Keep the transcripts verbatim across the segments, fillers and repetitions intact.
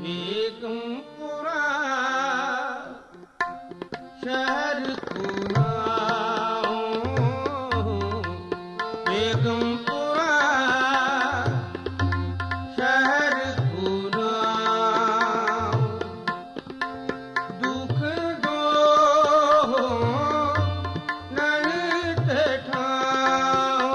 बेगमपुरा शहर पूरा बेगमपुरा शहर पूरा दुख दो नहीं ठेठाओ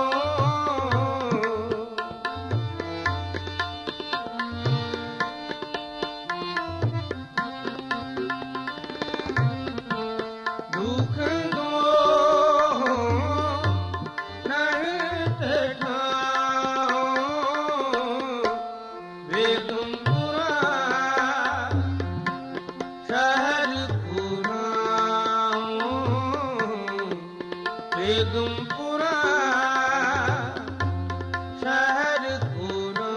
दुख दो नहीं ठेठाओ बेगमपुरा शहर पूरा बेगमपुरा शहर पूरा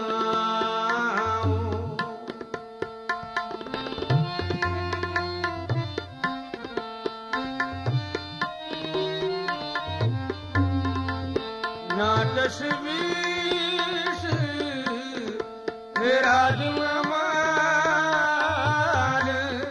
ना तशवीश मेरा जुमाल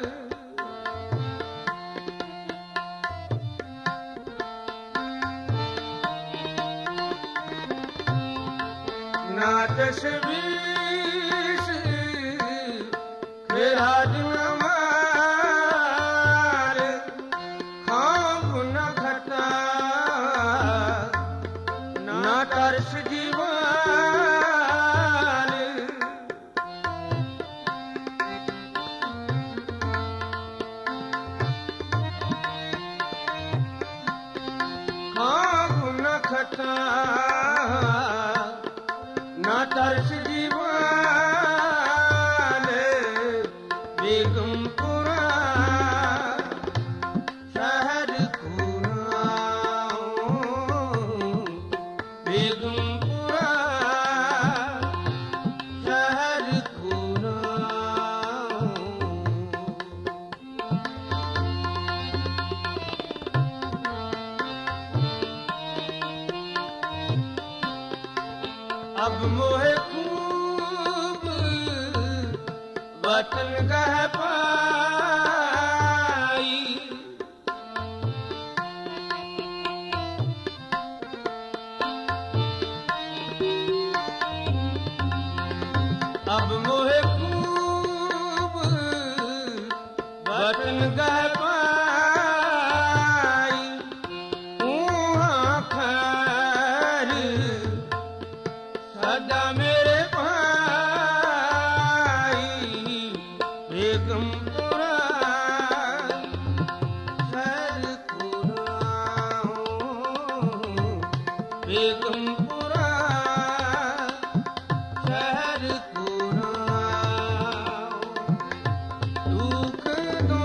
ना तशवीश मेरा जुमाल खाब न घटा ना तरस जीवाल खाब न खता ना तरस जीवाल बेगमपुरा शहर पूरा बेगमपुरा शहर पूरा अब मोहे खूब वतन कह पाई अब मोहे खूब वतन कह पाई ऊहाँ खैर सदा मेरे भाई बेगमपुरा शहर पूरा बेगमपुरा शहर पूरा दुख दो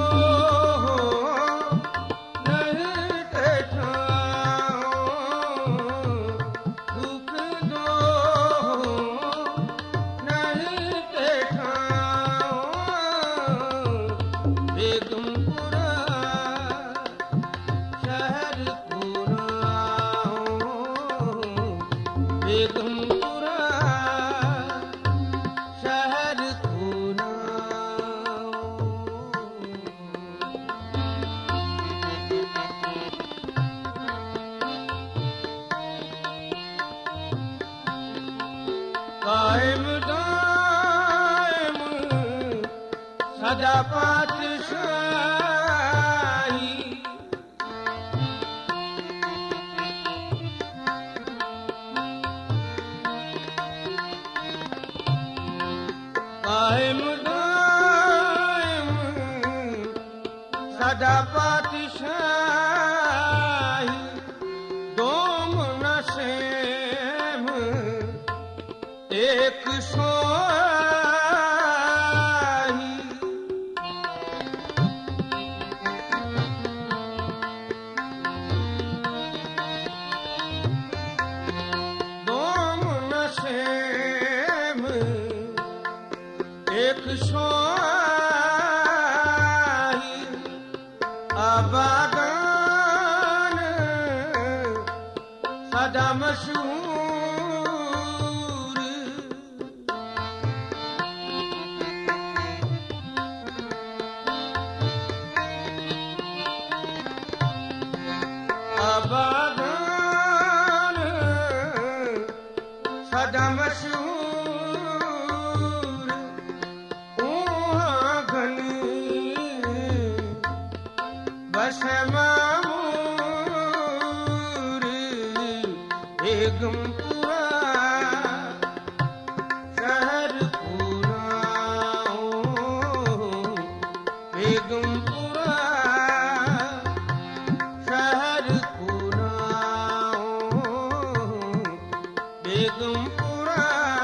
नहीं ठेठाओ दुख दो नहीं ठेठाओ बेगमपुरा शहर पूरा बेगमपुरा शहर पूरा कायम दायम सदा पातशाही कायम दायम सदा पातशाही दोम नसेम एक सोही दोम नसेम एक सोही आबादान सदा मशहूर बेगमपुरा शहर पुराओ, बेगमपुरा शहर पुराओ, बेगमपुरा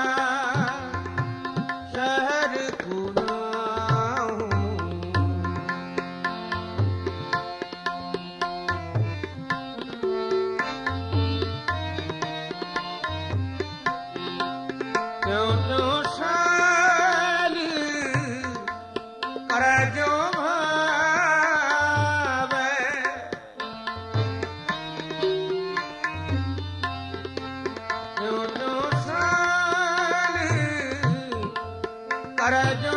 शहर पुराओ। क्यों तो साल कर जो भावे, क्यों तो साल कर जो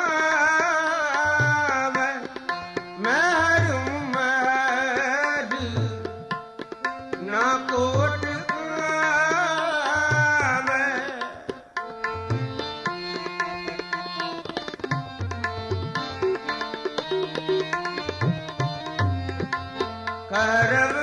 भावे, महर महर ना कोट आवे। करब